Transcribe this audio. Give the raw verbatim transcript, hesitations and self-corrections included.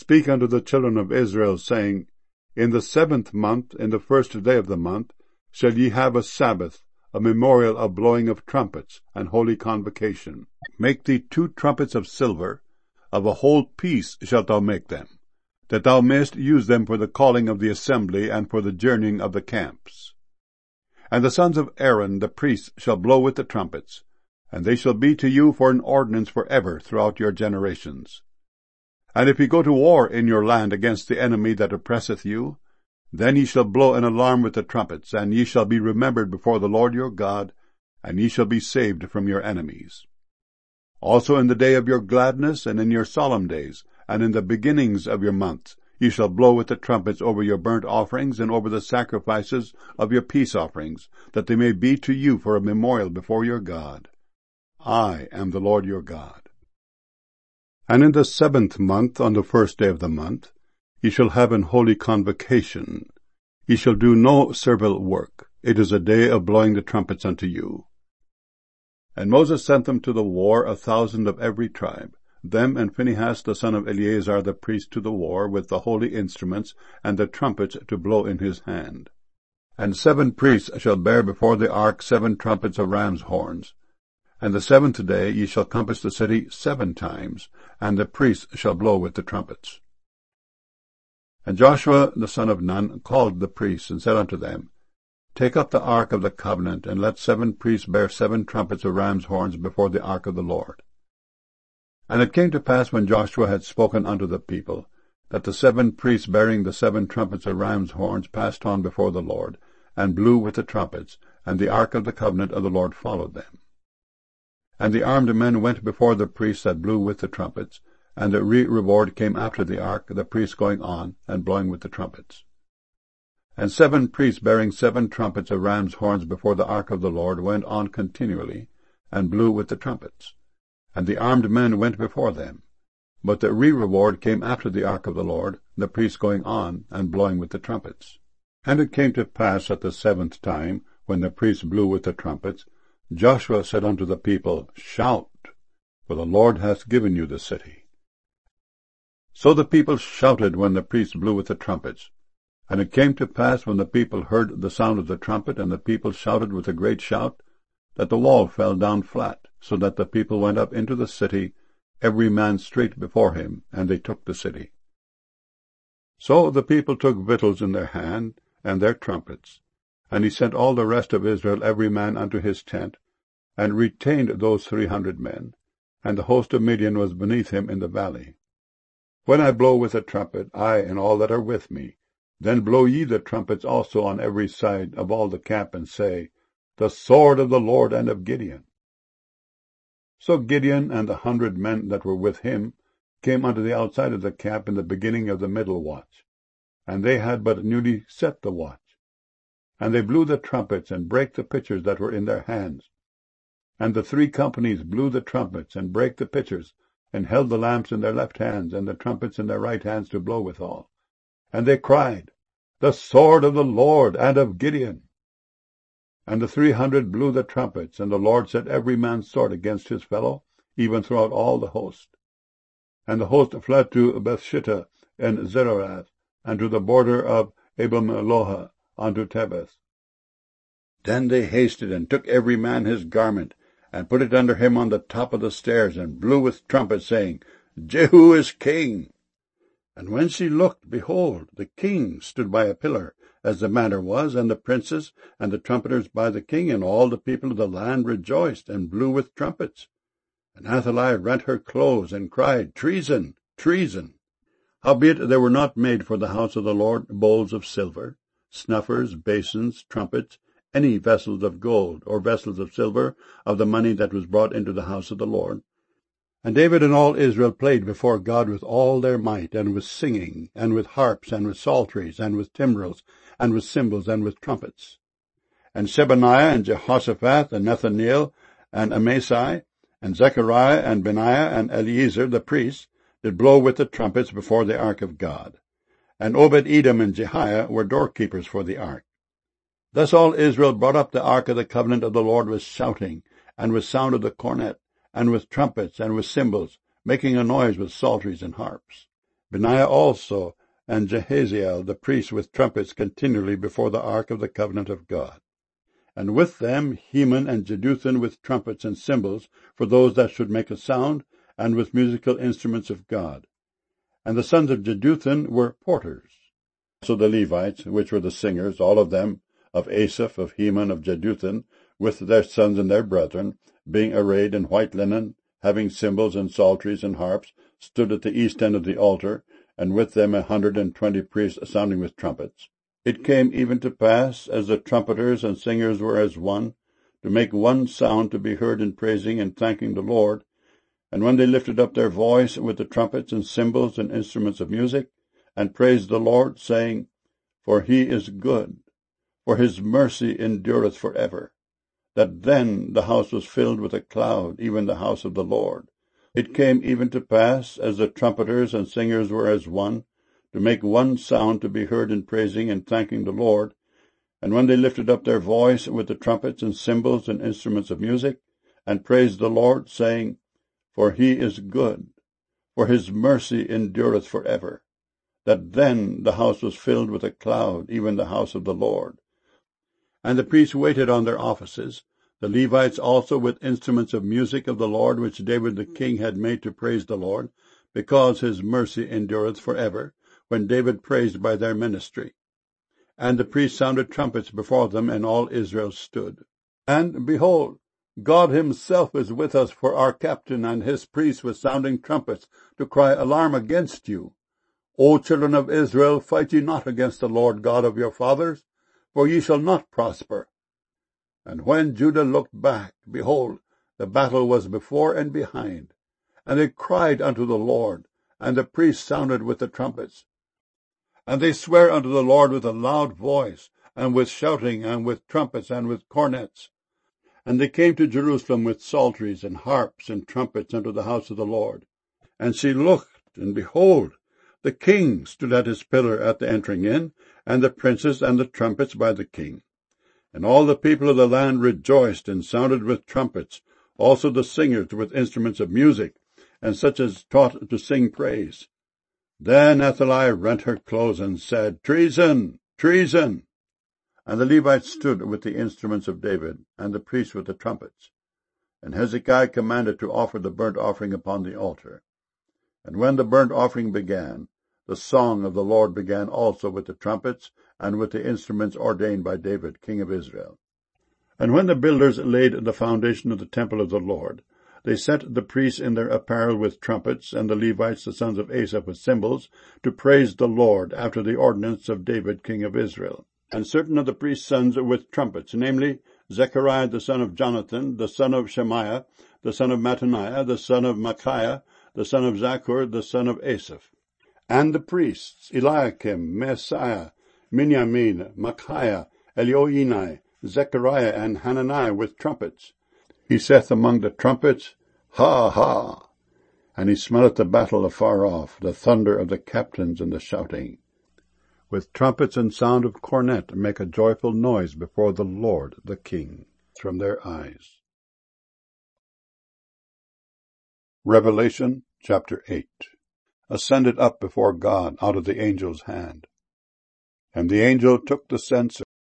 speak unto the children of Israel, saying, In the seventh month, in the first day of the month, shall ye have a Sabbath, a memorial of blowing of trumpets, and holy convocation. Make thee two trumpets of silver, of a whole piece shalt thou make them, that thou mayest use them for the calling of the assembly, and for the journeying of the camps. And the sons of Aaron the priests shall blow with the trumpets, and they shall be to you for an ordinance for ever throughout your generations. And if ye go to war in your land against the enemy that oppresseth you, then ye shall blow an alarm with the trumpets, and ye shall be remembered before the Lord your God, and ye shall be saved from your enemies. Also in the day of your gladness, and in your solemn days, and in the beginnings of your months, ye shall blow with the trumpets over your burnt offerings, and over the sacrifices of your peace offerings, that they may be to you for a memorial before your God. I am the Lord your God. And in the seventh month, on the first day of the month, ye shall have an holy convocation. Ye shall do no servile work. It is a day of blowing the trumpets unto you. And Moses sent them to the war, a thousand of every tribe, them and Phinehas the son of Eleazar the priest to the war, with the holy instruments and the trumpets to blow in his hand. And seven priests shall bear before the ark seven trumpets of ram's horns. And the seventh day ye shall compass the city seven times, and the priests shall blow with the trumpets. And Joshua the son of Nun called the priests, and said unto them, Take up the ark of the covenant, and let seven priests bear seven trumpets of ram's horns before the ark of the Lord. And it came to pass, when Joshua had spoken unto the people, that the seven priests bearing the seven trumpets of ram's horns passed on before the Lord, and blew with the trumpets, and the ark of the covenant of the Lord followed them. And the armed men went before the priests that blew with the trumpets, and the re-reward came after the ark, the priests going on, and blowing with the trumpets. And seven priests bearing seven trumpets of ram's horns before the ark of the Lord went on continually, and blew with the trumpets. And the armed men went before them. But the re-reward came after the ark of the Lord, the priests going on, and blowing with the trumpets. And it came to pass at the seventh time, when the priests blew with the trumpets, Joshua said unto the people, Shout, for the Lord hath given you the city. So the people shouted when the priests blew with the trumpets. And it came to pass, when the people heard the sound of the trumpet, and the people shouted with a great shout, that the wall fell down flat, so that the people went up into the city, every man straight before him, and they took the city. So the people took victuals in their hand, and their trumpets. And he sent all the rest of Israel every man unto his tent, and retained those three hundred men, and the host of Midian was beneath him in the valley. When I blow with a trumpet, I and all that are with me, then blow ye the trumpets also on every side of all the camp, and say, The sword of the Lord and of Gideon. So Gideon and the hundred men that were with him came unto the outside of the camp in the beginning of the middle watch, and they had but newly set the watch. And they blew the trumpets, and brake the pitchers that were in their hands. And the three companies blew the trumpets, and brake the pitchers, and held the lamps in their left hands, and the trumpets in their right hands to blow withal. And they cried, The sword of the Lord and of Gideon. And the three hundred blew the trumpets, and the Lord set every man's sword against his fellow, even throughout all the host. And the host fled to Bethshittah and Zerorath, and to the border of Abel-meholah unto Tebeth. Then they hasted, and took every man his garment, and put it under him on the top of the stairs, and blew with trumpets, saying, Jehu is king. And when she looked, behold, the king stood by a pillar, as the manner was, and the princes and the trumpeters by the king, and all the people of the land rejoiced, and blew with trumpets. And Athaliah rent her clothes, and cried, Treason, treason. Howbeit there were not made for the house of the Lord bowls of silver, snuffers, basins, trumpets, any vessels of gold, or vessels of silver, of the money that was brought into the house of the Lord. And David and all Israel played before God with all their might, and with singing, and with harps, and with psalteries, and with timbrels, and with cymbals, and with trumpets. And Shebaniah, and Jehoshaphat, and Nethaneel, and Amasai, and Zechariah, and Benaiah, and Eliezer the priests, did blow with the trumpets before the ark of God. And Obed-Edom and Jehiah were doorkeepers for the ark. Thus all Israel brought up the ark of the covenant of the Lord with shouting, and with sound of the cornet, and with trumpets, and with cymbals, making a noise with psalteries and harps. Benaiah also and Jehaziel the priest with trumpets continually before the ark of the covenant of God. And with them Heman and Jeduthun with trumpets and cymbals for those that should make a sound, and with musical instruments of God. And the sons of Jeduthun were porters. So the Levites, which were the singers, all of them, of Asaph, of Heman, of Jeduthun, with their sons and their brethren, being arrayed in white linen, having cymbals and psalteries and harps, stood at the east end of the altar, and with them a hundred and twenty priests sounding with trumpets. It came even to pass, as the trumpeters and singers were as one, to make one sound to be heard in praising and thanking the Lord. And when they lifted up their voice with the trumpets and cymbals and instruments of music, and praised the Lord, saying, For he is good, for his mercy endureth for ever, that then the house was filled with a cloud, even the house of the Lord. It came even to pass, as the trumpeters and singers were as one, to make one sound to be heard in praising and thanking the Lord. And when they lifted up their voice with the trumpets and cymbals and instruments of music, and praised the Lord, saying, For he is good, for his mercy endureth for ever, that then the house was filled with a cloud, even the house of the Lord. And the priests waited on their offices, the Levites also with instruments of music of the Lord, which David the king had made to praise the Lord, because his mercy endureth for ever, when David praised by their ministry. And the priests sounded trumpets before them, and all Israel stood. And, behold, God himself is with us for our captain, and his priests with sounding trumpets, to cry alarm against you. O children of Israel, fight ye not against the Lord God of your fathers, for ye shall not prosper. And when Judah looked back, behold, the battle was before and behind. And they cried unto the Lord, and the priests sounded with the trumpets. And they sware unto the Lord with a loud voice, and with shouting, and with trumpets, and with cornets. And they came to Jerusalem with psalteries, and harps, and trumpets unto the house of the Lord. And she looked, and behold, the king stood at his pillar at the entering in, and the princes and the trumpets by the king. And all the people of the land rejoiced, and sounded with trumpets, also the singers with instruments of music, and such as taught to sing praise. Then Athaliah rent her clothes, and said, Treason! Treason! And the Levites stood with the instruments of David, and the priests with the trumpets. And Hezekiah commanded to offer the burnt offering upon the altar. And when the burnt offering began, the song of the Lord began also with the trumpets, and with the instruments ordained by David, king of Israel. And when the builders laid the foundation of the temple of the Lord, they set the priests in their apparel with trumpets, and the Levites, the sons of Asaph, with cymbals, to praise the Lord, after the ordinance of David, king of Israel. And certain of the priests' sons with trumpets, namely, Zechariah the son of Jonathan, the son of Shemaiah, the son of Mattaniah, the son of Micaiah, the son of Zachur, the son of Asaph. And the priests, Eliakim, Maaseiah, Miniamin, Micaiah, Elioenai, Zechariah, and Hananiah with trumpets. He saith among the trumpets, Ha, ha! And he smelleth the battle afar off, the thunder of the captains and the shouting. With trumpets and sound of cornet make a joyful noise before the Lord the King from their eyes. Revelation chapter eight. Ascended up before God out of the angel's hand. And the angel took the censer,